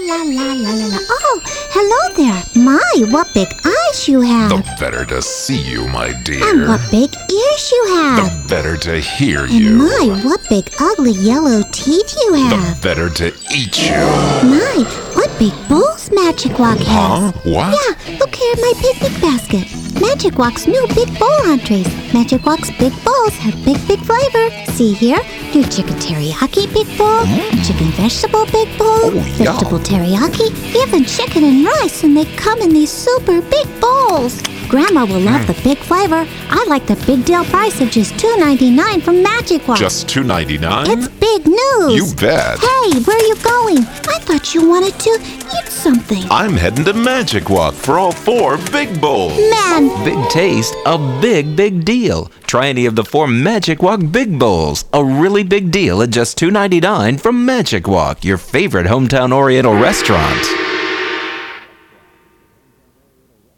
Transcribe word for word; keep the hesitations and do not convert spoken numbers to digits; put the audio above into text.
la la la la la. Oh, hello there. My, what big eyes you have. The better to see you, my dear. And what big ears you have. The better to hear And you. my, what big ugly yellow teeth you The have. better to eat you. My, what big bowls Magic Walk has. Huh? What? Yeah, look here at my picnic basket. Magic Walk's new big bowl entrees. Magic Walk's big bowls have big, big flavor. See here, new chicken teriyaki big bowl, Mm. chicken vegetable big bowl, Oh, vegetable yum. teriyaki, even chicken and rice, and they come in these super big bowls. Grandma will love Mm. the big flavor. I like the big deal price of just two ninety-nine from Magic Walk. Just two ninety-nine? It's big news. You bet. Hey, where are you going? I thought you wanted to eat something. I'm heading to Magic Walk for all four big bowls. Man, Big taste, a big, big deal. Try any of the four Magic Walk Big Bowls. A really big deal at just two ninety-nine from Magic Walk, your favorite hometown Oriental restaurant.